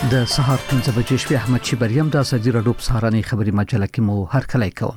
د سهار 5 بجې شپې احمد شیبریم د ازادي راډیو په سهارنۍ خبري مجله کې مو هر کله کوم.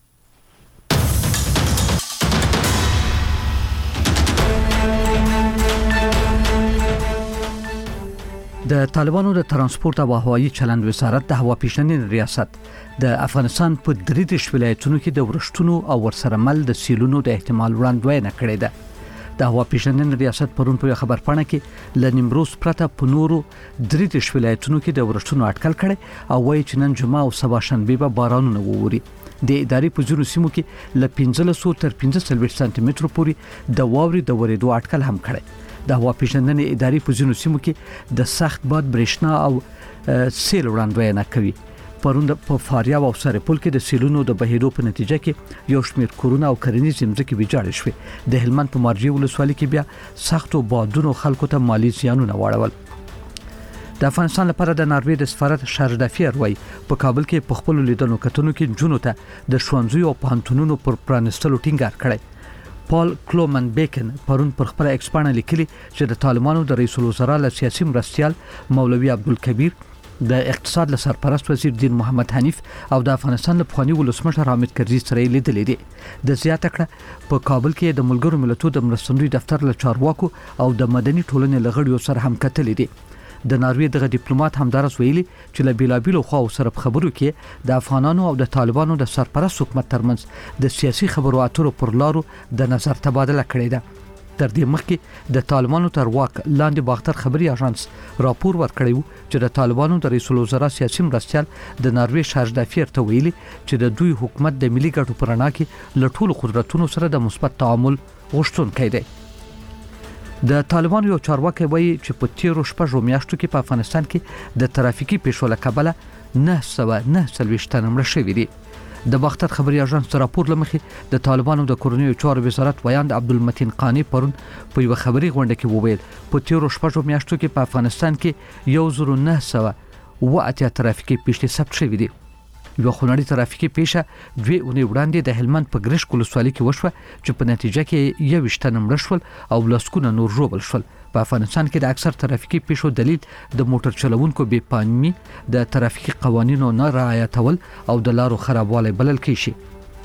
د طالبانو د ترانسپورت او هوایي چلند وزارت د هوا پیژندنې ریاست د افغانستان په 3 ولایتونو کې د ورشتونو او ورسره مل د سیلونو د احتمال وړاندوینه کړې ده. د هوا پیژندنې ریاست پرون په خبر پاڼه کې ل نیمروز پرته په نورو 3 ولایتونو کې د ورشتونو اټکل کړي او وايي چې نن جمعه او سبا شنبه به بارانونه ووري. د ادارې په ځینو سیمو کې ل 1500 تر 15 سانتي متر پورې د واوري د ورېدو اټکل هم کړي. د هوا پیژندنې ادارې په ځینو سیمو کې د سخت باد برېښنا او سیل وړاندوینه کوي. پرون په فاریاب او سرپل کې د سیلونو د بهیدو په نتیجه کې یو شمېر کورونه او کرنیز ځمکې ویجاړې شوې. د هلمند په مارجې ولسوالۍ کې بیا سختو بادونو خلکو ته مالی زیانونه واړول. د افغانستان لپاره د ناروې د سفارت شاردافیر وای په کابل کې په خپل لیدلو کتنو کې جنونو ته د ښوونځیو او پوهنتونونو پر پرانستلو ټینګار کړی. پال کلومن بیکن پرون پر خپل ایکسپانه لیکلي چې د طالبانو د رئیس الوزرا له سیاسي مرستيال مولوي عبدالکبیر، د اقتصاد له سرپرست وزیر دین محمد حنیف او د افغانستان له پخوانی ولسمشر حامد کرزي سره لیدلې دي. د زیاته کړه په کابل کې د ملګرو ملتونو د مرستندوی دفتر له چارواکو او د مدني ټولنې لغړیو سره هم کتلې دي. د ناروې دغه ډیپلوماټ همدارس ویلي چې له بیلابیلو خواو سره خبرو کې د افغانانو او د طالبانو د سرپرست حکومت ترمنځ د سیاسي خبرو اترو پر لارو د نظر تبادله کړې ده. تر دې مخکې د طالبانو تر واک لاندې باختر خبري اژانس راپور ورکړی و چې د طالبانو د رئیس الوزرا سیاسي مرستيال د ناروې شاردافیر ته ویلي چې د دوی حکومت د ملي ګټو پر اړه کې له ټولو قدرتونو سره د مثبت تعامل غوښتونکی دی. د طالبانو یو چارواکي وایي چې په 13 میاشتو کې په افغانستان کې د ترافیکي پیښو له کبله 949 تنه مړه شوي دي. د باختر خبري اژانس راپور لمخې د طالبانو د کورنیو چارو وزارت ویاند عبدالمتین قانی پرون په یو خبري غونډه کې وویل په 13 میاشتو کې په افغانستان کې 1908 ترافیکي پیښې ثبت شوې دي. یو خونړی ترافیکي پیښه 2 اونۍ وړاندې د هلمند په ګرشک ولسوالۍ کې وشوه چې په نتیجه کې 21 تنه مړه شول او لسکونه نور ژوبل شول. په افغانستان کې د اکثر ترافیکي پیښو دلیل د موټر چلوونکو بې پامي، د ترافیکي قوانینو نه رعایتول او د لارو خرابوالی بلل کیږي.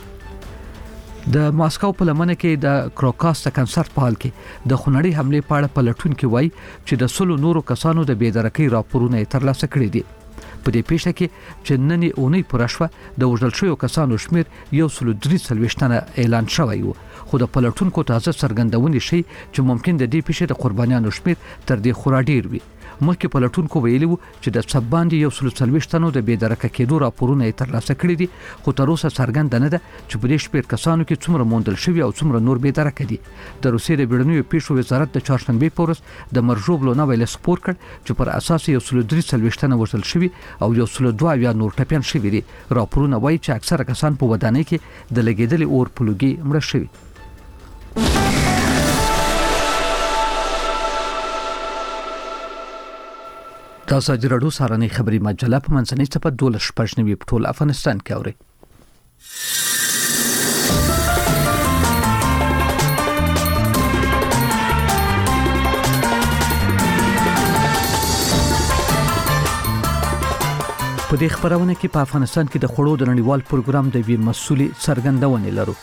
د ماسکو په لمنه کې د کروکاس کنسرت په حال کې د خونړی حمله په اړه پلټون کې وایي چې د 100 نورو کسانو د بېدرکۍ راپورونه ترلاسه کړي دي. په دې پیښه کې چې نن اونۍ پر شوه د وژل شویو کسانو شمیر 143 تنه اعلان شوی و، خو د پلټونکو تازه څرګندونې شي چې ممکن د دې پیښې د قربانیانو شمیر تر دې خورا ډیر وي. مخکې پلټونکو ویلي وو چې د سباندې 140 تنو د بېدرکه کېدو راپورونه ترلاسه کړي دي، خو تر اوسه څرګند نه ده چې په دې شمیر کسانو کې څومره موندل شوي او څومره نور بېدرکه دي. د روسیې د بیړنیو پیښو وزارت د چهارشنبه په ورځ د مرژوبلو نه ویل سپور کړ چې پر اساس 143 تنه وژل شوي او 102 نور ټپيان شوي دي. راپورونه وایي چې اکثره کسان په ودانۍ کې د لګیدلې اور په لوګي مړه شوي. د ازادي راډیو سهارنۍ خبري مجله په منځنۍ صفحه 12 په ټول افغانستان کې اوري. په دې خبرونه کې په افغانستان کې د خړو د نړیوال پروګرام د وی مسؤلي څرګندونه لرو.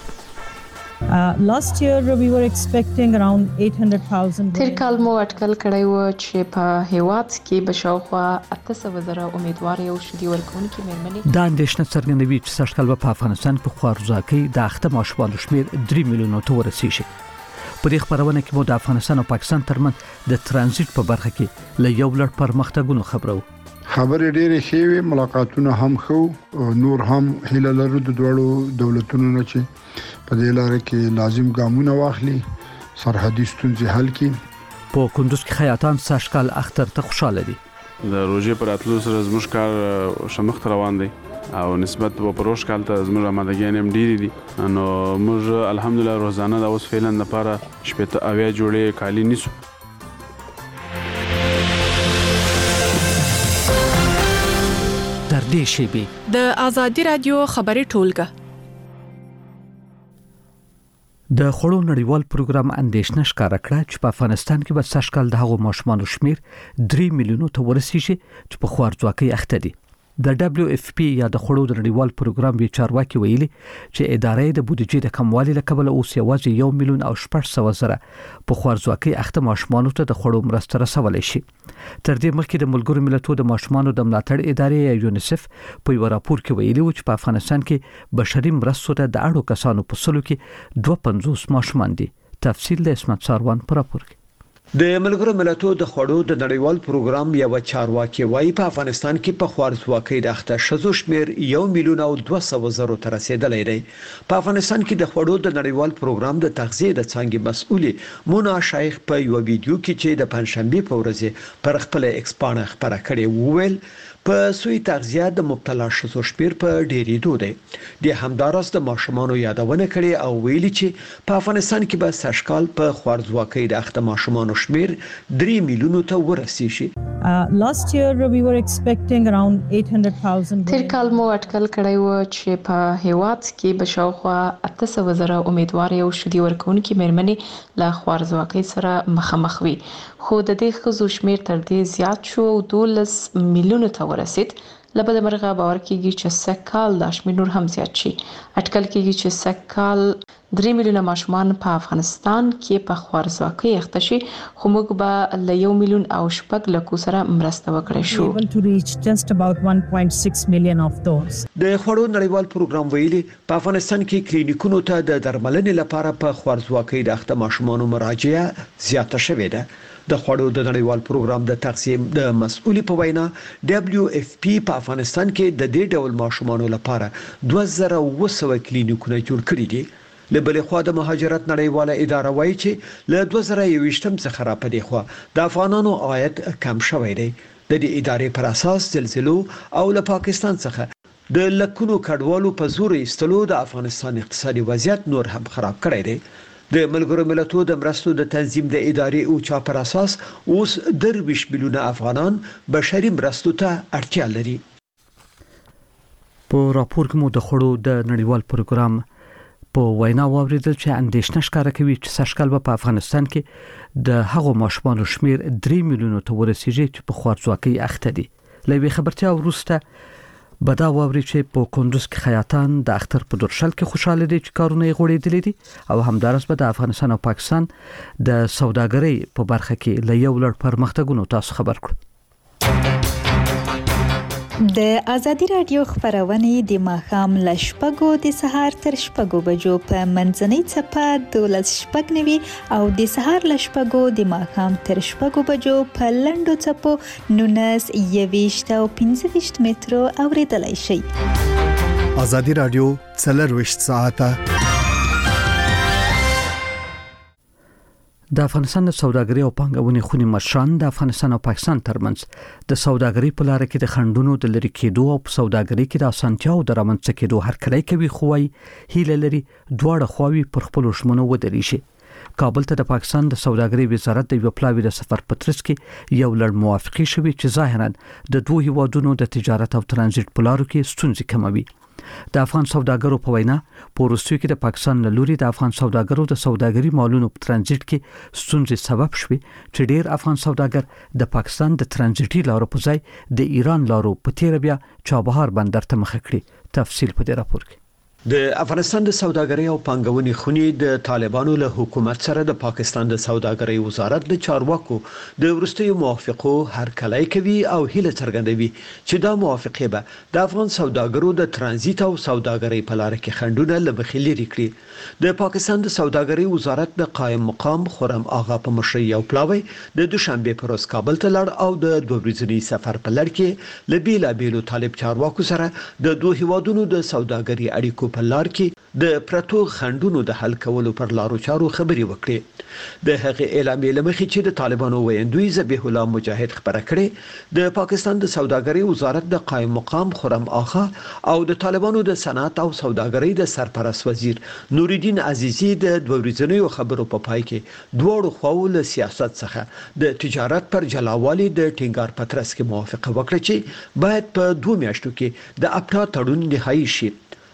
Last year we were expecting around 800,000. تیر کال مو اټکل کړی و چې په هیواد کې بشاوخوا 800,000 امیدوار یو شدي ورکوونکي مېرمنې دا اندېښنه څرګندوي چې سږکال په افغانستان کې خوارځواکۍ د اخته ماشومانو شمیر 3 میلیونو ته ورسیږي. په دې خبرونه کې مو د افغانستان او پاکستان ترمنځ د ترانزیت په برخه کې له یو لړ پرمختګونو خبرو. خبرې ډېرې ښې وي، ملاقاتونه هم خو نور هم هیله لرو د دوړو دولتونو نه چې په دې لاره کې لازم ګامونه واخلي، سرحدي ستونزې حل کړي. په کندوز کې خیاطان سږکال اختر ته خوشاله دي. د روزې پر اتلو سره زموږ کار شمخ روان دی او نسبت په پروش کال ته زموږ آمادګي هم ډېری دي. نو موږ الحمدلله روزانه د اوس فعلا لپاره شپته اویا جوړې کالی نیسو. در دې شیبې د ازادي رادیو خبري ټولګه د خوړو نړیوال پروګرام اندېښنه ښکاره کړه چې په افغانستان کې به سږ کال د هغو ماشومانو شمیر 3 میلیونو ته ورسیږي چې په خوارځواکۍ اخته دي. د WFP یا د خوړو د نړیوال پروګرام وی چارواکي ویلي چې ادارې د بودیجې د کموالي له کبله اوس یوازې 1 میلیون او 800,000 په خوارځواکۍ اخته ماشومانو ته د خوړو مرسته رسولای شي. تر دې مخکې د ملګرو ملتونو د ماشومانو د ملاتړ ادارې یونیسف په یو راپور کې ویلي و چې په افغانستان کې بشري مرستو ته د اړو کسانو په سلو کې 52 ماشومان دي. تفصیل د اسمت ساروان پر راپور کې. د ملګرو ملتونو د خوړو د نړیوال پروګرام یو چارواکي وايي په افغانستان کې په خوارځواکۍ د اخته شذو شمیر 1 میلیون او 200,000 ته رسیدلی دی. په افغانستان کې د خوړو د نړیوال پروګرام د تغذیه د څانګې مسؤلې مونا شیخ په یو ویډیو کې چې د پنځشنبه په ورځ پر خپل ایکس پاڼه خبره کړې وویل په سوی تغذیه د مبتلا شذو شمیر په ډیریدو دی. د همدارس د ماشومانو یادونه کړې او ویلي چې په افغانستان کې به سږکال په خوارځواکۍ د اخته ماشومانو شمیر 3 میلیونو ته ورسیږي. Last year we were expecting around 800,000. تیر کال مو اټکل کړی و چې په هیواد کې به شاوخوا 800,000 امیدوارې او شدي ورکوونکې مېرمنې له خوارځواکۍ سره مخامخ وي. خو د دې ښځو شمیر تر دې زیات شو او 12 میلیونو ته ورسید. لبد مرغه باور کیږي چې سږکال دا شمیر نور هم زیات شي. اټکل کیږي چې سږکال 3 میلیونه ماشومان په افغانستان کې په خوارځواکۍ اخته شي، خو موږ به له 1 میلیون او 7 لکو سره مرسته وکړای شو. Able to reach just about 1.6 million of those. د خوړو نړیوال پروګرام ویلي په افغانستان کې کلینیکونو ته د درملنې لپاره په خوارځواکۍ د اخته ماشومانو مراجعه زیاته شوې ده. د خوړو د نړیوال پروګرام د تقسیم د مسؤل په وینا WFP په افغانستان کې د دې ډول ماشومانو لپاره 2200 کلینیکونه جوړ کړي دي. لبلې خوا د مهاجرت نړیواله اداره وایي چې له 2021 څخه را پدې خوا د افغانانو عاید کم شوی دی. د دې ادارې پر اساس زلزلو او له پاکستان څخه د لکونو کډوالو په زور ایستلو د افغانستان اقتصادي وضعیت نور هم خراب کړی دی. د ملګرو ملتونو د مرستو د تنظیم د ادارې او چا پر اساس اوس 20 میلیونه افغانان بشري مرستو ته اړتیا لري. په راپور کې مو د خوړو د نړیوال پروګرام په وینا واوریدل چې اندېښنه ښکاره کوي چې سږکال په افغانستان کې د هغو ماشومانو شمیر 3 میلیونو ته ورسیږي چې په خوارځواکۍ اخته دي. لوي خبرتیا وروسته بدا واوري چې په کندوز کې خیاطان د اختر په درشل کې خوشاله دي چې کارونه یې غوړېدلې دي او همدارس به د افغانستان او پاکستان د سوداګرۍ په برخه کې له یو لړ پرمختګونو تاسو خبر کړو. د ازادي رادیو خبرونه د ماښام ل شپږو د سهار تر شپږو بجو په منځنۍ چپه 12:09 او د سهار ل شپږو د ماښام تر شپږو بجو په لندو چپو 19:20 او 15 مترو اوریدلای شي. ازادي رادیو 24 ساعته د افغانستان د سوداګرۍ او پانګونې خونې مشران د افغانستان او پاکستان ترمنځ د سوداګرۍ په لار کې د خنډونو د لرې کېدو او په سوداګرۍ کې د اسانتیاو د رامنځته کېدو هرکلی کوي، خو وايي هیله لري دواړه خواوې پر خپلو ژمنو ودرې شي. کابل ته د پاکستان د سوداګرۍ وزارت د یو پلاوي د سفر پترس کې یو لړ موافقې شوې چې ظاهرا د دوه هیوادونو د تجارت او ترانزیت په لارو کې ستونزې کموي. د افغان سوداګرو په وینا په وروستیو کې د پاکستان له لوري د افغان سوداګرو د سوداګري مالونو په ترانزیت کې ستونزې سبب شوي چې ډیر افغان سوداګر د پاکستان د ترانزیتي لارو په ځای د ایران لارو په تیر بیا چابهار بندر ته مخه کړي. تفصیل په دې راپور کې. د افغانستان د سوداګرۍ او پانګونې خونې د طالبانو له حکومت سره د پاکستان د سوداګرۍ وزارت د چارواکو د ورستیو موافقو هرکلی کوي او هیله څرګندوي چې دا موافقه به د افغان سوداګرو د ترانزیت او سوداګرۍ په لار کې خنډونه لمخې لري کړي. د پاکستان د سوداګرۍ وزارت د قائم مقام خرم آغا په مشرۍ یو پلاوی د دوشنبه پر ورځ کابل ته لاړ او د دوه ورځني سفر په لړ کې لبیلا بیلو طالب چارواکو سره د دوه هیوادونو د سوداګرۍ اړیکو په لار کې د پرتو خنډونو د حل کولو پر لارو چارو خبري وکړي. د هغه اعلامیې لمخې چې د طالبانو ویندوی ذبیح الله مجاهد خبره کړې، د پاکستان د سوداګرۍ وزارت د قائم مقام خرم آغا او د طالبانو د صنعت او سوداګرۍ د سرپرست وزیر نوردین عزیزی د دوه ورځنیو خبرو په پای کې دوړو خواو له سیاست څخه د تجارت پر جلاوالي د ټینګار پترس کې موافقه وکړه چې باید په 2 میاشتو کې د اپنا تړون نهایی شي.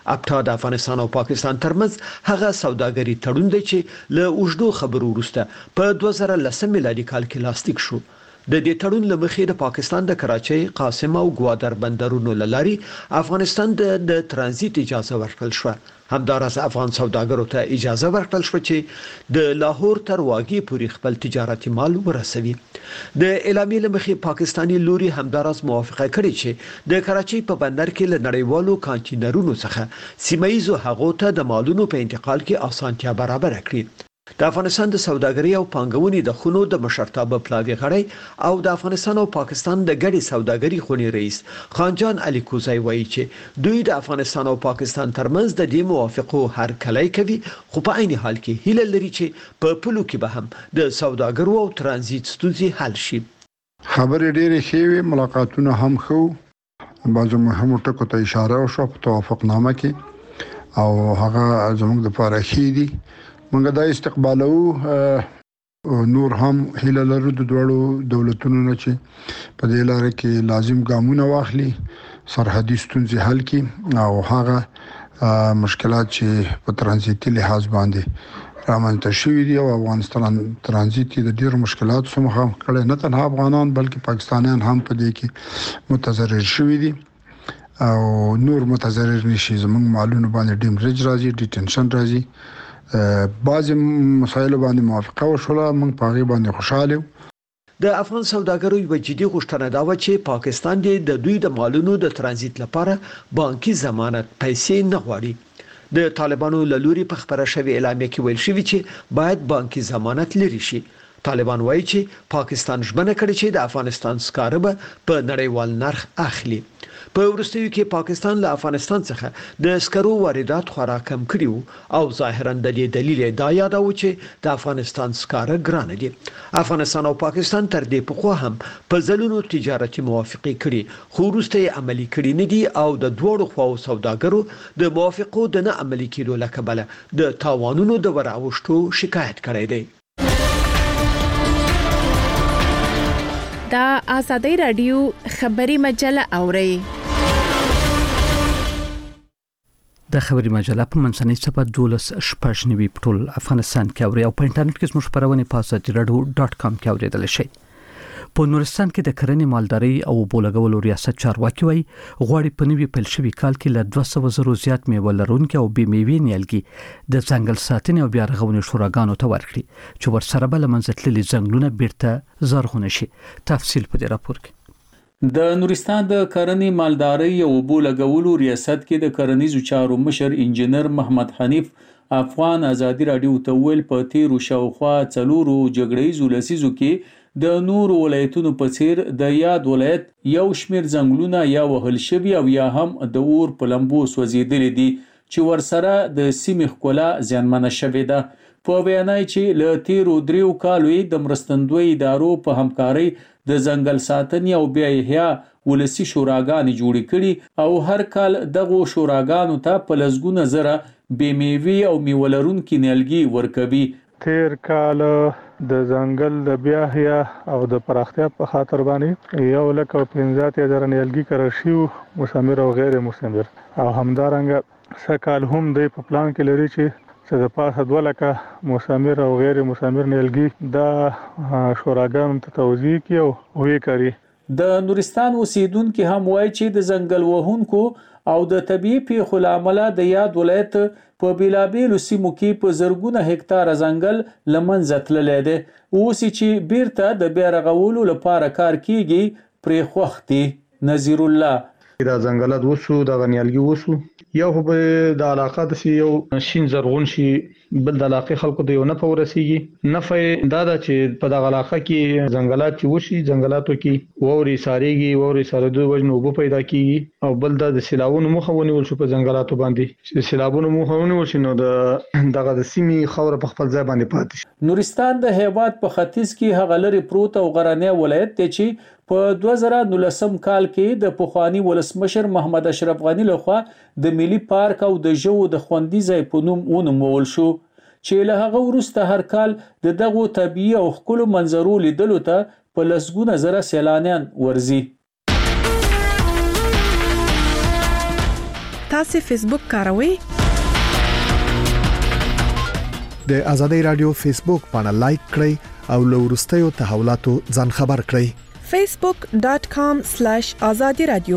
ابټا د افغانستان او پاکستان ترمنځ هغه سوداګري تړون دی چې له اوږدو خبرو وروسته په 2010 میلادي کال کې لاسلیک شو. د دې تړون لمخې د پاکستان د کراچۍ، قاسم او ګوادر بندرونو لاري افغانستان د ترانزیت اجازه ورکړل شو. همدارس افغان سوداګرو ته اجازه ورکړل شو چې د لاهور تر واګي پورې خپل تجارتي مال ورسوي. د اعلامیې لمخې پاکستانی لوري همدارس موافقه کړې چې د کراچۍ په بندر کې له نړیوالو کانټینرونو څخه سیمایزو هغو ته د مالونو په انتقال کې اسانتیا برابر کړي. د افغانستان د سوداګرۍ او پانګونې د خونو د مشرتابه پلاوی غړی او د افغانستان او پاکستان د ګډې سوداګرۍ خونې رئیس خانجان علي کوزای وایي چې دوی د افغانستان او پاکستان ترمنځ د دې موافقو هر کلی کوي، خو په عین حال کې هیله لري چې په پلو کې به هم د سوداګرو او ترانزیت ستونزې حل شي. خبرې ډېرې ښې وي، ملاقاتونه هم ښه، بعضو مهمو ټکو ته اشاره وشوه په توافقنامه کې او هغه زموږ لپاره ښې دي. موږ دا استقبالو نور هم هیله لرو د دوړو دولتونو نه چې په دې لار کې لازم ګامونه واخلي، سرحدي ستونزې حل کړي او هغه مشکلات چې په ترانزیتي لحاظ باندې رامنځته شوي دي او افغانستان ترانزیت د ډیرو مشکلاتو سره مخ کړي، نه تنها افغانان بلکې پاکستانیان هم په دې کې متضرر شوي دي او نور متضرر نشي. زموږ مالونه باندې ډیمریج راځي، ډیټنشن راځي، بعض مسایل باندې موافقه وشوله، موږ په هغه باندې خوشاله یو. د افغان سوداګرو یو جدي غوښتنه دا و چې پاکستان د دوی د مالونو د ترانزیت لپاره بانکي ضمانت پیسې نه غواړي. د طالبانو له لوري په خبره شوی اعلامیه کې ویل شوی چې باید بانکي ضمانت لري شي. طالبان وایي چې پاکستان ژمنه کړې چې د افغانستان سکاره به په نړیوال نرخ اخلي. په وروستیو کې پاکستان له افغانستان څخه د سکرو واردات خورا کم کړي او ظاهرا د دې دلیل دا یادو چې د افغانستان سکاره ګران دي. افغانستان او پاکستان تر دې پخوا هم په ځلونو تجارتي موافقه کړي، خو وروسته یې عملي کړي نه دي او د دوړو خواو سوداګرو د موافقو د نه عملي کېدو له کبله د تاوانونو د وراوښتو شکایت کړی دی. دا آزادی رادیو خبری مجله اوري. د خبري مجله په منځنۍ صفحه 12 په ټول افغانستان کې اوري او په انټرنیټ کې زموږ خبرونه په azadiradio.com کې اوریدل شي. په نورستان کې د کرنې مالداري او بولګولو ریاست چارواکي وایي غواړي په نوي پیل شوی کال کې له 200 زرو زیات میوه لرونکي او بې میوې نیالګي د ځنګل ساتنې او بیا رغونې شوراګانو ته ورکړي چې ورسره به له منځ تللي ځنګلونه بیرته زرغونه شي. تفصیل په دې راپور کې. د نورستان د کرنې مالداري او بولګولو ریاست کې د کرنیزو چارو مشر انجنیر محمد حنیف افغان آزادی رادیو ته ویل په تیرو شاوخوا 4 جګړیزو لسیزو کې د نور ولایتونو په څیر د یاد ولایت یو شمیر ځنګلونه یا وهل شوی او یا هم د اور په لمبو سوځیدلې دي چې ورسره د سیمې ښکلا زیانمنه شوې ده. په بیانای چې له تیرو 3 کالو د مرستندوی ادارو په همکارۍ د ځنګل ساتنې او بیا احیا ولسی شوراګانې جوړې کړي او هر کال دغه شوراګانو ته په لزګونه زره بې میوې او میولرونکي نیالګي ورکوي. تیر کال د ځنګل د بیا احیا او د پراختیا په خاطر باندې 1,15,000 نیالګي کرل شوي، مثمر او غیر مثمر، او همدارنګه سکال هم د په پلان کې لري چې د پاسه 2 لکه مثمر او غیر مثمر نیالګي د شوراګانو ته توزیع کړي او وې کوي. د نورستان اوسیدونکو هم وایي چې د ځنګل وهونکو او د طبيعي پیښو لامل د یاد ولایت په بیلابیلو سیمو کې په زرګونه هکتار ځنګل لمنځه تللی دی. اوس چې بیرته د بیا رغولو لپاره کار کیږي پرې خوښ دي. نذیر الله دا ځنګلات وسو د غنیالګي وسو یو به د علاقه د یو شین زرغون شي، بل د علاقه خلکو د یو نه پورسیږي. نفع دا ده چې په دغه علاقه کې ځنګلات چې وشي، ځنګلاتو کې ووري ساريږي، ووري سارېدو وجنه وب پیدا کیږي او بل د سیلابونو مخه ونیول شو په ځنګلاتو باندې. چې سیلابونو مخه ونیول شي نو دغه د سیمې خاور په خپل ځای باندې پاتې شي. نورستان د هیواد په ختیځ کې هغه لري پروت او غرنی ولایت دی چې په 2019 کال کې د پخوانی ولسمشر محمد اشرف غنی لخوا د ملي پارک او د ژوو د خوندي ځای په نوم ونومول شو چې له هغه وروسته هر کال د دغو طبيعي او ښکلو منظرو لیدلو ته په لسګونه زره سیلانیان ورځي. تاسو فیسبوک کاروئ؟ د ازادي رادیو فیسبوک باندې لایک کړئ او له ورستیو تحولاتو ځان خبر کړئ. facebook.com/azadi radio.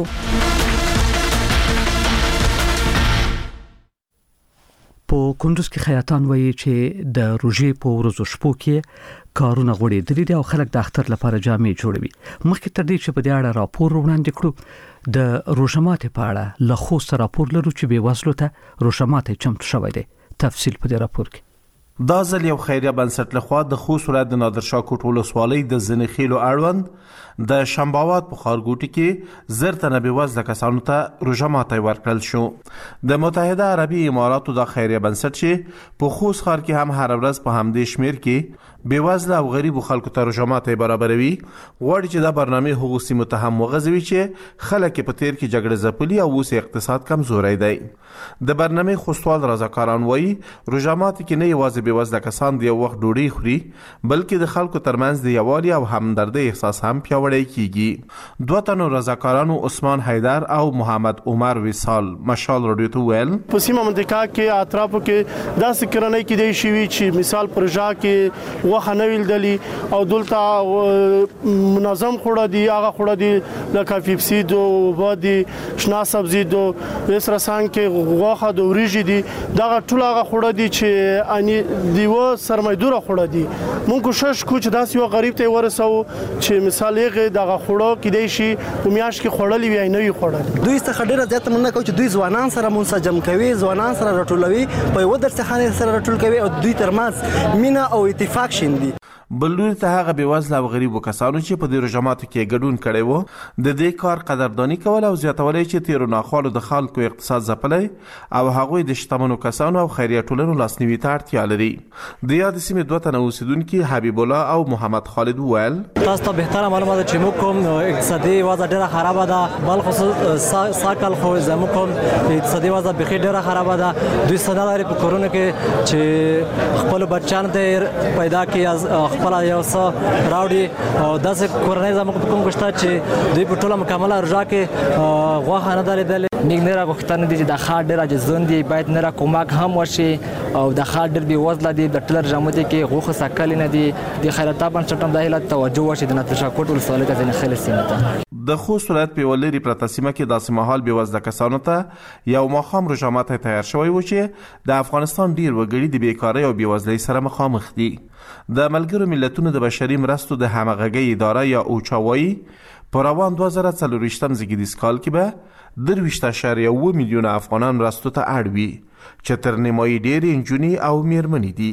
په کندوز کې خیاطان وایي چې د روژې په ورځو شپو کې کارونه غوړېدلي دي او خلک د اختر لپاره جامې جوړوي. مخکې تر دې چې په دې اړه راپور وړاندې کړو، د روژه ماتي په اړه له خوست راپور لرو چې بې وزلو ته روژه ماتي چمتو شوی دی. تفصیل په دې راپور کې. دا ځل یو خیریه بنسټ لخوا د خوست ولایت د نادرشاه کوټ ولسوالۍ د زنخیلو اړوند د شمباوات په ښارګوټي کې زر تنه بېوزله کسانو ته روژه ماتی ورکړل شو. د متحده عربي اماراتو د خیریه بنسټ چې په خوست ښار کې هم هر ورځ په همدې شمیر کې بېوزله او غریبو خلکو ته روژه ماتی برابروي، غواړي چې دا برنامه هغو سیمو ته هم وغځوي چې خلک په تیر کې جګړه ځپلي او اوس اقتصاد کمزوری دی. د برنامه خوستوال رضاکاران وایي روژه ماتی کې نه یوازې بېوزله کسان د یو وخت ډوډۍ خوري، بلکې د خلکو ترمنځ د یووالي او همدردۍ احساس هم پیاوړی کیږي. دوه تنو رضاکارانو عثمان حیدر او محمد عمر وصال مشال رادیو ته ویل په سیمه منطقه کې اطرافو کې داسې کرنۍ کې دی شوي چې مثال پروژه کې وخه نه ویلدلی او دلته منظم خوړه دی، هغه خوړه دی لکه پیپسي دو وبادي شنا سبزي دو اسرسان کې غوخه د وریجې دي، دغه ټول هغه خوړه دي چې اني دیو سرمایدوره خوړه دي. مونږ کوشش کوو چې داسې یو غریب ته ورسو چې مثال یې دغه خوړه کې دی شي په میاشت کې خوړلې وي نه وي خوړلې. دوی څخه ډیره زیاته مننه کوم چې دوی ځوانان سره منسجم کوي، ځوانان سره راټولوي، په یو درسخانه سره راټول کوي او دوی ترمنځ مینه او اتفاق شیندي. بلور ته هغه بېوزله او غریبو کسانو چې په دې روژه ماتو کې ګډون کړی و د دې کار قدرداني کول او زیاتولی چې تیرو ناخوالو د خلکو اقتصاد ځپلی او هغوی د شتمنو کسانو او خیریه ټولنو لاسنیوي ته اړتیا لري. د یاد سیمې دوه تنه اوسیدونکي حبیب الله او محمد خالد وویل تاسو ته بهتره معلومه ده چې موږ کوم اقتصادي وضع ډېره خرابه ده، بلخصوص ساکل خو زموږ کوم اقتصادي وضع بیخي ډېره خرابه ده. دوی څه نه لري په کورونو کې چې خپلو بچیانو ته پیدا کړي، خپل یو څه راوړي او داسې کورنۍ زموږ په کوم شته چې دوی په ټوله مکمله روژه کې غوښه نه ده لیدلې. موږ نه راغوښتنه دي چې د ښار ډېر عاجزون دي، باید نه را کومک هم وشي او د ښار ډېر بېوزله دي، د ټوله روژه ماتي کې غوښه سکلې نه دي. د خیراتي بنسټ هم دا هیله توجه وشي د نادرشاه کوټ ولسوالۍ ته زنخیل سیمې ته. د خوست ولایت په یوه لرې پرته سیمه کې داسې مهال بېوزله کسانو ته یو ماښام روژه ماتی تیار شوی و چې د افغانستان ډېر وګړي د بېکارۍ او بېوزلۍ سره مخامخ دي. د ملګرو ملتونو د بشري مرستو د همغږۍ اداره یا اوچا وایي په روان 2024 زیږدیز کال کې به 23.7 میلیونه افغانان مرستو ته اړ وي چې تر نیمایي ډېرې نجونې او میرمنې دي.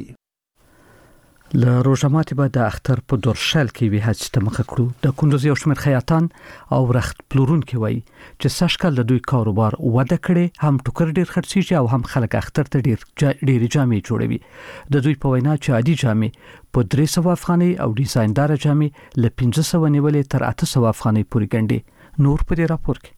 له روژه ماتي به د اختر په دورشل کې وی هڅې ته مخه کړو. د کندوز یو شمېر خیاطان او رخت پلورونکي وایي چې سږکال د دوی کاروبار وده کړې، هم ټوکر ډېر خرڅېږي او هم خلک اختر ته ډېرې جامې جوړوي. د دوی په وینا چې عادي جامې په 300 افغانۍ او ډیزایندار جامې له 1500 نیولې تر 800 افغانۍ پورې ګڼي. نور په دې راپور کې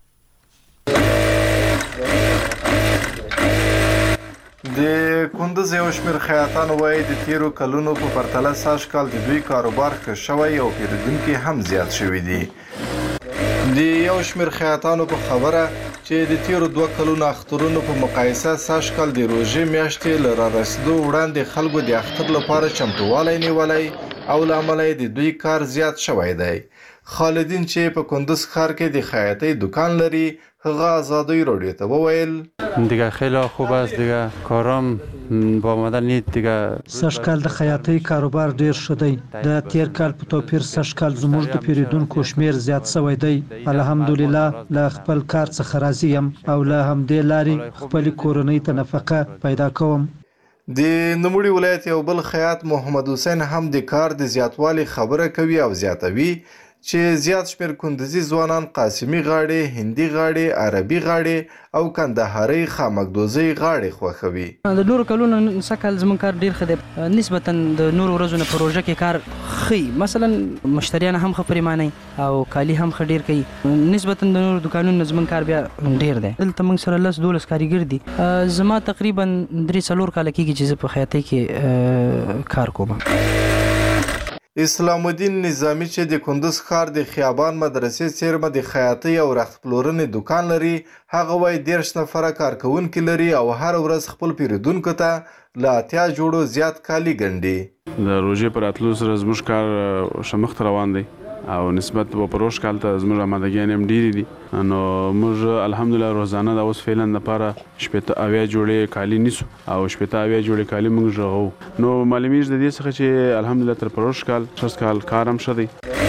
د کندوز یو شمېر خیاطان وایي د تیرو کلونو په پرتله سږ کال د دوی کاروبار ښه شوی او پیرودونکي هم زیات شوي دي. د یو شمېر خیاطانو په خبره چې د تیرو 2 کلونو اخترونو په مقایسه سږ کال د روژې میاشتې له رارسېدو وړاندې خلکو د اختر لپاره چمتووالی نیولی او له امله د دوی کار زیات شوی دی. خالدین چې په کندوز ښار کې د خیاطۍ دکان لري هغه ازادی رادیو ته وویل دیگه خیلی خوب است، دیگه کارم با آمدن نیست دیگه. سږ کال د خیاطۍ کاروبار ډیر ښه دی، د تیر کال په توپیر سږ کال زموږ د پیرودونکو شمیر زیات شوی دی. الحمدلله له خپل کار څخه راضی یم او له همدې لارې خپل کورنۍ ته نفقه پیدا کوم. د نوموړي ولایت یو بل خیاط محمد حسین هم د کار د زیاتوالي خبره کوي او زیاتوي چې زیات شمېر کندوزي ځوانان قاسمي غاړې، هندي غاړې، عربي غاړې او کندهارۍ خامکدوزۍ غاړې خوښوي. د نورو کلونو سږکال زموږ کار ډېر ښه دی، نسبتا د نورو ورځو نه په روژه کې کار ښه مثلا مشتریان هم ښه پرېمانئ او کالي هم ښه ډېر کوي. نسبتا د نورو دوکانونو نه زموږ کار بیا ډېر دی. دلته موږ سره 10-12 کارګر دي. زما تقریبا 3-4 کاله کېږي چې زه په خیاطۍ کې کار کوم. اسلام الدین نظامی چې د کندوز ښار د خیابان مدرسې څیرمه د خیاطۍ او رخت پلورنې دکان لري، هغه وایي 13 نفره کارکوونکي لري او هر ورځ خپل پیرودونکو ته له 80 جوړو زیات کالي ګنډي. د روژې پر راتلو سره زموږ کار شمخ روان دی او نسبت په پروش کال ته زموږ آمادګي هم ډېرې دي، نو موږ الحمدلله روزانه د اوس فعلا لپاره 80 جوړې کالي نیسو او 80 جوړې کالي موږ ژغو. نو معلومیږي د دې څخه چې الحمدلله تر پروش کال شس کال کار هم ښه دی.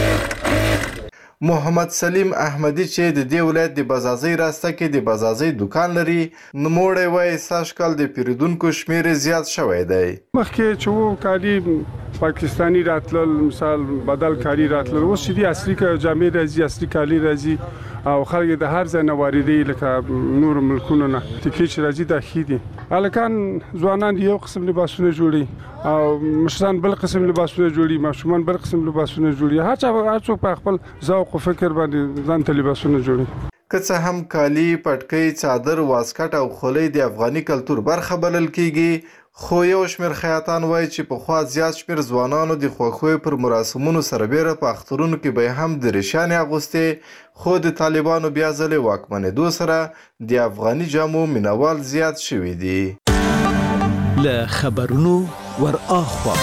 محمد سلیم احمدی چې د دې ولایت د بازازي راسته کې د بازازي دکان لري، نوموړی وایي سږ کال د پیرودونکو شمیر زیات شوی دی. مخکې چې وو کالي پاکستانی راتلل، مثال بدل کالي راتلل، اوس چې د اصلي جامې راځي، اصلي کالي راځي او خلک د هر ځای نه واردوي، لکه نور ملکونو نه ټیکې چې راځي دا ښې دي. هلکان ځوانان یو قسم لباسونه جوړي او مشران بل قسم لباسونه جوړي، ماشومان بل قسم لباسونه جوړي، هر څوک په خپل ذوق او فکر باندې ځان ته لباسونه جوړي. که څه هم کالي، پټکۍ، څادر، واسکټ او خولۍ د افغاني کلتور برخه بلل کیږي، خو یو شمېر خیاطان وایي چې پخوا زیات شمېر ځوانانو د خوښیو پر مراسمونو سربیره په اخترونو کې به هم دریشانې اغوستې، خو د طالبانو بیا ځلې واکمنېدو سره د افغاني جامو مینوال زیات شوي دي. له خبرونو ور اخوا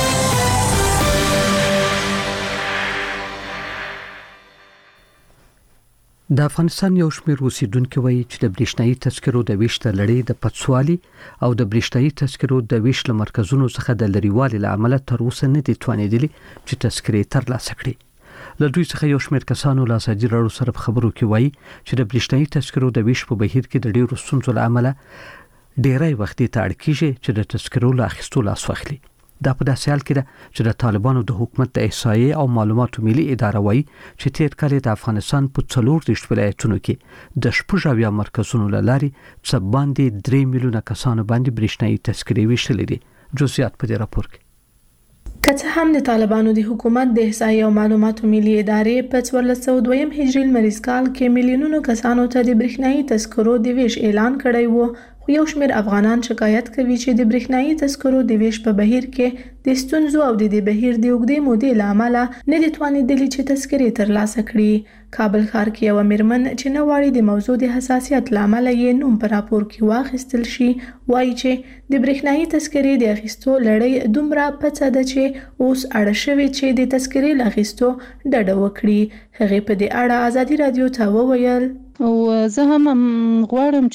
د افغانستان یو شمېر اوسیدونکو وایي چې د برېښنايي تذکرو د ویش د لړۍ د پڅوالي او د برېښنايي تذکرو د ویش له مرکزونو څخه د لريوالي له امله تر اوسه نه دي توانېدلي چې تذکرې ترلاسه کړي. له دوی څخه یو شمېر کسانو له ازادي راډیو سره په خبرو کې وایي چې د برېښنايي تذکرو د ویش په بهیر کې د ډېرو ستونزو له امله ډېری وخت ته اړ کیږي چې د تذکرو له اخیستو لاس واخلي. دا په داسې حال کې ده چې د طالبانو د حکومت د احصایې او معلوماتو ملي اداره وایي چې تیر کال د افغانستان په 40 ولایتونو کې د 80 مرکزونو له لارې څه باندې 3 میلیونه کسانو باندې برېښنايي تذکرې ویشلې دي. جزئیات په دې راپور کې. که څه هم د طالبانو د حکومت د احصایې او معلوماتو ملي ادارې په 1402 هجري لمریز کال کې میلیونونو کسانو ته د برېښنايي تذکرو د ویش اعلان کړی وو، خو یو شمېر افغانان شکایت کوي چې د برېښنايي تذکرو د ویش په بهیر کې د ستونزو او د دې بهیر د اوږدې مودې له امله نه دي توانېدلي چې تذکرې ترلاسه کړي. کابل ښار کې یوه میرمن چې نه غواړي د موضوع د حساسیت له امله یې نوم په راپور کې واخیستل شي، وایي چې د برېښنايي تذکرې د اخیستو لړۍ دومره پڅه ده چې اوس اړه شوې چې د تذکرې له اخیستو ډډه وکړي. هغې په دې اړه ازادي راډیو ته وویل او زه هم غواړم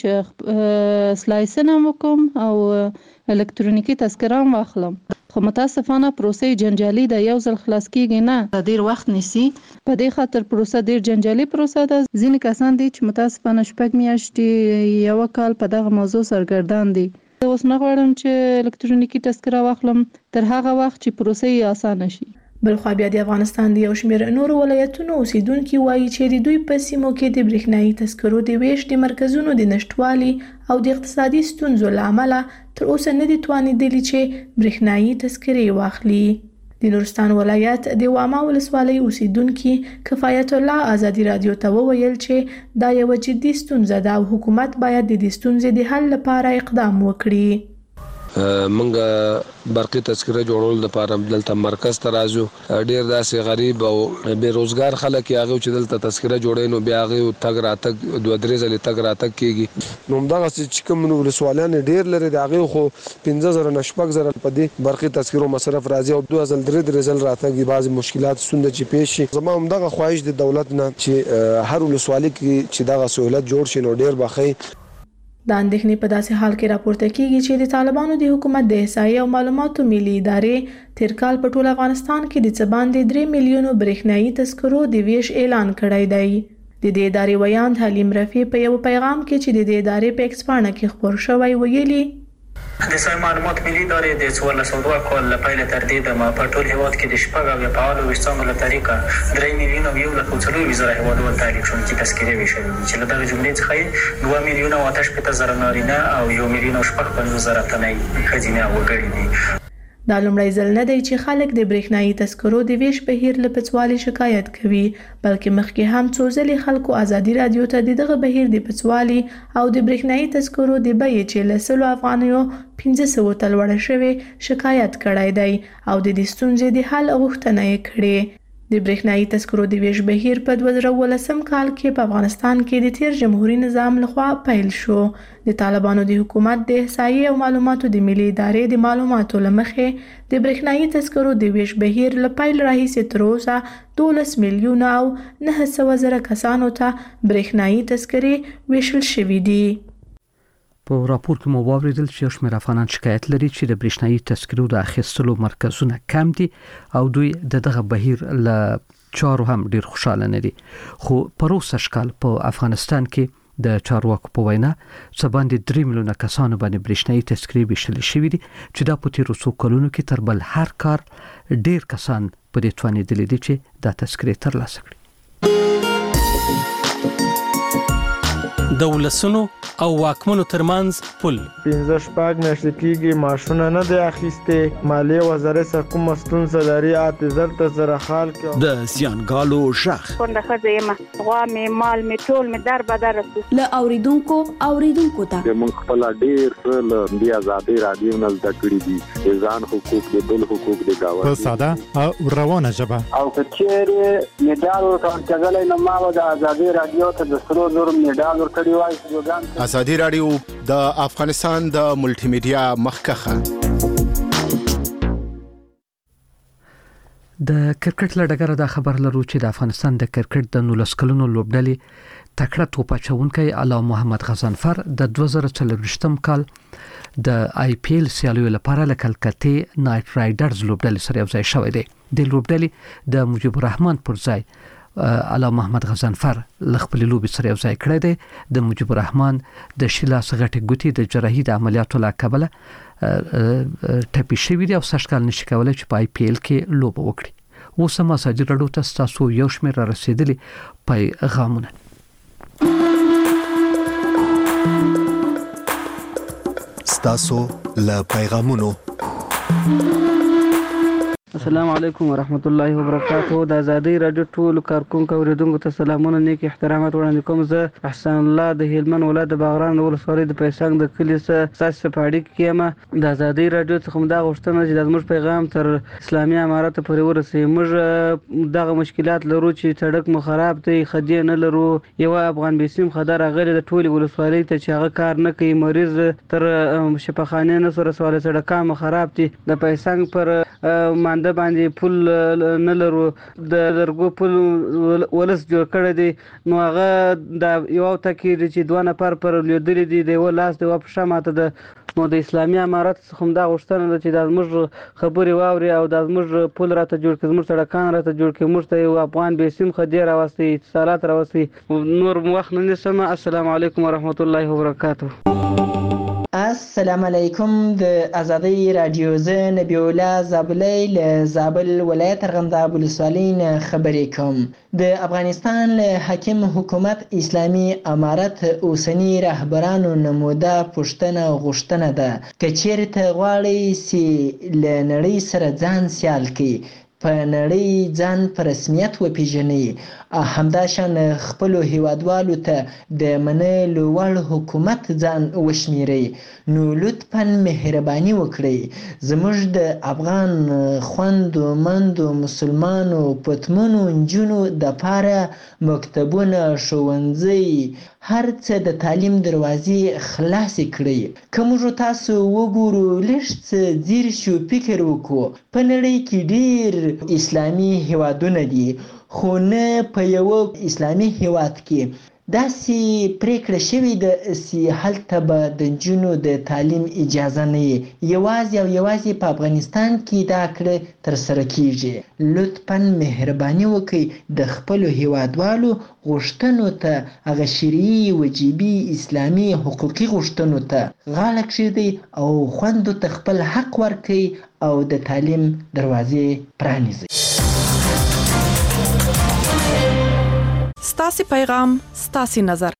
چې سلایسن وکم او الکترونیکی تذکره واخلم، خو متاسفانه پروسه جنجالي د یو ځل خلاص کیږي نه، ډیر وخت نیسي. په دې خاطر پروسه ډیر جنجالي پروسه ده. ځینې کسان دي چې متاسفانه 6 میاشتې یو کال په دغه موضوع سرګردان دي. زه اوس نه غواړم چې الکترونیکی تذکره واخلم تر هغه وخت چې پروسه یې اسانه شي. بلخوا بیا د افغانستان د یو شمېر نورو ولایتونو اوسیدونکي وایي چې د دوی په سیمو کې د برېښنايي تذکرو د ویش د مرکزونو د نشټوالي او د اقتصادي ستونزو له امله تر اوسه نه دي توانېدلي چې برېښنايي تذکرې واخلي. د نورستان ولایت د واما ولسوالۍ اوسیدونکي کفایت الله ازادي راډیو ته وویل چې دا یو جدي ستونزه ده او حکومت باید د دې ستونزې د حل لپاره اقدام وکړي. منګه برقي تذکره جوړول لپاره دلته مرکز ته راځو، ډیر داسې غریب او بیروزګار خلک هغه چې دلته تذکره جوړي نو بیا هغه تګ راتګ 2-3 ځله تګ راتګ کیږي. نو دغه چې کوم ولسوالیان ډیر لري هغه خو 15,000 نه 6,000 په دې برقي تذکرو مصرف راځي او 2-3 ځله راتګ بعض مشکلات ستونزې چې پیښ شي. زما هم دغه خواهش د دولت نه چې هر ولسوالۍ کې چې دغه سہولت جوړ شي نو ډیر بخي. د اندېښنې په داسې حال کې راپورته کیږي چې د طالبانو د حکومت د احصایې او معلوماتو ملي ادارې تیر کال په ټول افغانستان کې د څه باندې 3 میلیونو برېښنايي تذکرو د ویش اعلان کړی دی. د دې ادارې ویاند حلیم رفیع په یو پیغام کې چې د دې ادارې په ایکس پاڼه کې خپور شوی ویلي د احصایې معلومات ملي ادارې د 1402 کال له پیله تر دې دمه په ټول هیواد کې د شپږ او فعالو ویشتانو له طریقه 3 میلیونه او 1.4 هیوادونو ته الکترونیکي تذکرې ویشلې دي چې له دغه جملې څخه 2 میلیونه او 8 زره نارینه او 1 میلیون او 50 زره تنه ښځینه وګړي دي. دا لومړی ځل نه دی چې خلک د برېښنایي تذکرو د ویش بهیر له پڅوالي شکایت کوي، بلکې مخکې هم څو ځلې خلکو ازادي رادیو ته دغه بهیر د پڅوالي او د برېښنایي تذکرو د بیې چې له 100 افغانیو 1500 ته لوړه شوې شکایت کړی دی او د دې ستونزې د حل غوښتنه یې کړې. د برېښنایي تذکرو د ویش بهیر په 2019 کال کې په افغانستان کې د تیر جمهوریت نظام لخوا پیل شو. د طالبانو د حکومت د احصایې او معلوماتو د ملي ادارې د معلوماتو لمخې د برېښنایي تذکرو د ویش بهیر له پیل راهیسې تر اوسه 12 میلیونه او 900,000 کسانو ته برېښنایي تذکرې ویشل شوې دي. په راپور کې مو واوریدل چې یو شمېر افغانان شکایت لري چې د برېښنایي تذکرو د اخیستلو مرکزونه کم دي او دوی دغه بهیر له چارو هم ډیر خوشاله نه دي. خو پروسه شکل په افغانستان کې د چارواکو په وینا څه باندې 3 میلیونه کسانو باندې برېښنایي تذکرې ویشل شوې دي چې دا په تیرو څو کلونو کې تر بل هر کار ډیر کسان په دې توانیدلي دي چې دا تذکرې ترلاسه کړي. د ولسونو او واکمنو ترمنځ پل 15 میاشتې کېږي ماشونه نه دی اخیسته، مالیه وزارت سره کوم ستونزه لري، اعتذار ته سره حال کې د زیانګالو شخ څنګه خزه ما غوا می مال می ټول می در بدر له اوریدونکو ته موږ خپل ډیر څه د آزادي رادیو نه زده کړی دي، ځان حقوق د بل حقوق د گاوه په ساده او روانه ژبه او کچېره میډال ورکړل نو ما د آزادي رادیو ته د 100 میډال ورکړی وای. آزادي رادیو د افغانستان د ملټي میډیا مخکخه. د کرکټ لړګره د خبر لرو چې د افغانستان د کرکټ د 19 کلونو لوبډلې تکړه توپچونکي علي محمد غضنفر د 2024 کال د آی پی ایل سیالیو لپاره له کلکتې نایټ رایډرز لوبډلې سره یوځای شوی دی. د لوبډلې د مجيب الرحمن پر ځای علي محمد غضنفر لخپل لوبي سره یوځای کړی دی. د مجيب الرحمن د شیلاس غټي ګوتی د جراحي د عملیاتو له کبله ټپي شوی دی او سشکال نشي کولای چې په آی پی ایل کې لوب وکړي. اوس هم ازادي رادیو ته تاسو یو شمېر رسیدلی پیغامونه. ستاسو له پیغامونو. السلام علیکم ورحمت الله وبرکاته. د آزادی رادیو ټول کارکونکو اوریدونکو ته سلامونه نیک احترامات وړاندې کوم. زه احسان الله د هلمند ولایت د باغران ولسوالۍ د پیسنګ د کلی څخه سپاړی کېم. د آزادی رادیو څخه دا غوښتنه چې د موږ پیغام تر اسلامي امارات پورې ورسي. موږ دغه مشکلات لرو چې سړک مو خراب دی، خدي نه لرو. یو افغان بیسیم خدای راغلی د ټول ولسوالۍ ته چې هغه کار نه کوي، مریض تر شفاخانه نه سره سوال سړک مو خراب دي. د پیسنګ پر مانده باندې پل نه لرو، د لرګو پل ولس جوړ کړی دی. نو هغه د یو تکي چې دوه نفر پر لیدل دي د ولاس د واپښه ماته د نو د اسلامي امارات څخه دا غوښتنه ده چې د موږ خبري واوري او د موږ پل راته جوړ کړي، موږ سړکان راته جوړ کړي، موږ ته یو افغان بیسیم خدای راوستي، اتصالات راوستي. نور وخت نه نسم. السلام علیکم ورحمت الله وبرکاته. السلام علیکم. د آزادی رادیو زه نبی الله زابلی له زابل ولایت ارغنداب ولسوالۍ نه خبرې کوم. د افغانستان له حاکم حکومت اسلامي امارت اوسنی رهبرانو نموده پښتنه غوښتنه ده که چیرته غواړي چې له نړۍ سره ځان سیال کړي، په نړۍ ځان په رسمیت وپیژني، همداشان خپلو هیوادوالو ته د منلو وړ حکومت ځان وشمیري. نو لطفاً مهرباني وکړئ زموږ د افغان خوندو مندو مسلمانو پتمنو نجونو دپاره مکتبونه، ښوونځي، هر څه د تعلیم دروازې خلاصې کړئ. که موږ تاسو وګورو لږ څه ځیر شو فکر وکړو، په نړۍ کې ډیر اسلامي هیوادونه دي، خو نه په یو اسلامي هیواد کې داسې پریکړه شوې ده چې هلته به د نجونو د تعلیم اجازه نه وي. یوازې او یوازې په افغانستان کې دا کړه ترسره کیږي. لطفاً مهرباني وکړئ د خپلو هیوادوالو غوښتنو ته، هغه شرعي وجیبي اسلامي حقوقي غوښتنو ته غاړه کېږدئ او خوندو ته خپل حق ورکړئ او د تعلیم دروازې پرانیزئ. ستاسو پیغام، ستاسو نظر.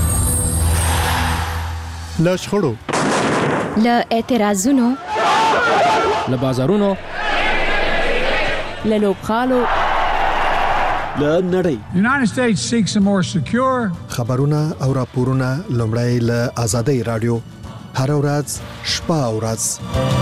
له شخړو، له اعتراضونو له بازارونو، له لوبغالو، له نړۍ. United States seeks a more secure. خبرونه او راپورونه لومړی له آزادۍ رادیو هر ورځ شپه او ورځ